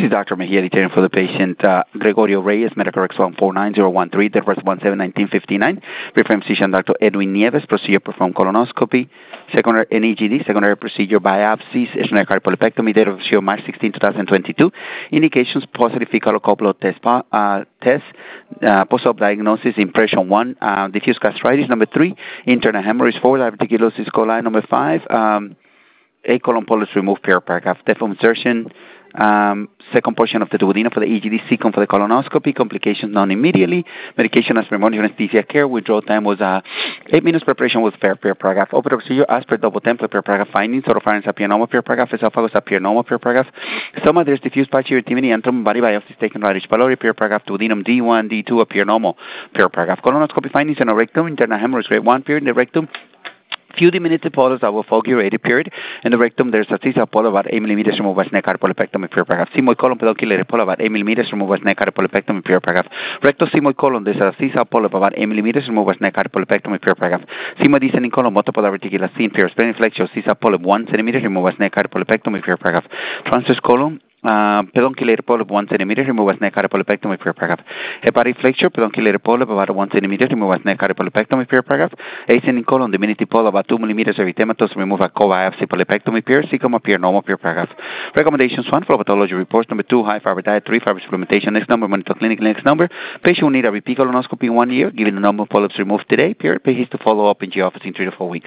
is Dr. Mejia detailing for the patient Gregorio Reyes, medical records 149013, date of 17/1959. Referring physician Dr. Edwin Nieves, procedure performed colonoscopy, secondary NEGD, secondary procedure biopsies, extraordinary polypectomy, date of March 16, 2022. Indications positive fecal occult blood test, post-op diagnosis, impression 1, diffuse gastritis, number 3, internal hemorrhage 4, diverticulosis coli, number 5, A colon polyps removed, paragraph, depth of insertion, second portion of the duodenum for the EGD, second for the colonoscopy, complications known immediately, medication as pneumonia anesthesia care, withdrawal time was 8 minutes, preparation was fair, paragraph, operative procedure as per double template, paragraph, findings, oropharynx appianoma, paragraph, esophagus appianoma, paragraph, stomach, there's diffuse patchy irritimity, and body biopsies taken right H. pylori, paragraph, duodenum D1, D2, appianomal, paragraph, colonoscopy findings in a rectum, internal hemorrhage grade 1 period in the rectum, few diminutive polyps that will fulgurated period. In the rectum, there's a C-cell polyp about 8 millimeters removed by snake polypectomy, paragraph. Sigmoid colon pedunculated polyp about 8 millimeters removed by snake polypectomy, paragraph. Rectal sigmoid colon, there's a C-cell polyp about 8 millimeters removed by snake polypectomy, paragraph. Sigmoid descending colon, multiple reticulocene, perisplanchnic flexure, C-cell polyp 1 centimeter removed by snake polypectomy, paragraph. Transverse colon, pedunculated polyp 1 centimeter removed by snake polypectomy, paragraph. Hepatic flexure, pedunculated polyp about 1 centimeter removed by snake polypectomy, paragraph. Ascending colon, diminutive polyp about 2 millimeters erythematous removed by co-biopsy polypectomy, cecum appear normal, paragraph. Recommendations 1, phlebotometry reports, number 2, high fiber diet, 3, fiber supplementation, next number, monitor clinic, next number. Patient will need a repeat colonoscopy in 1 year, given the number of polyps removed today, period. Patient to follow up in the office in 3 to 4 weeks.